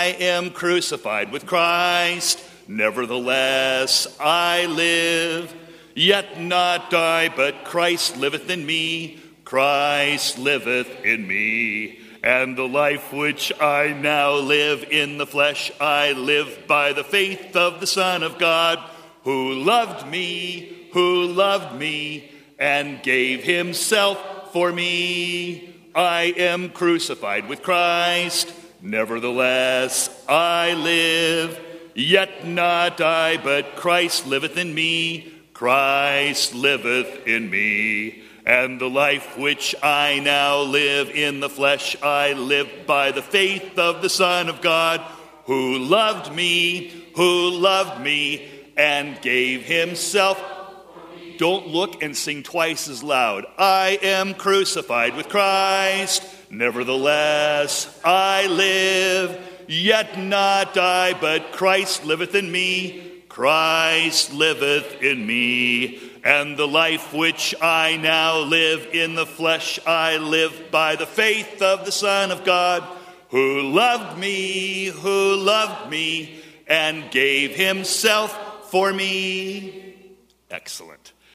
I am crucified with Christ. Nevertheless, I live. Yet not I, but Christ liveth in me. Christ liveth in me. And the life which I now live in the flesh, I live by the faith of the Son of God, who loved me, and gave himself for me. I am crucified with Christ. Nevertheless, I live. Yet not I, but Christ liveth in me. Christ liveth in me. And the life which I now live in the flesh, I live by the faith of the Son of God, who loved me, and gave himself. Don't look and sing twice as loud. I am crucified with Christ. Nevertheless, I live. Yet not I, but Christ liveth in me. Christ liveth in me. And the life which I now live in the flesh, I live by the faith of the Son of God, who loved me, and gave himself for me. Excellent.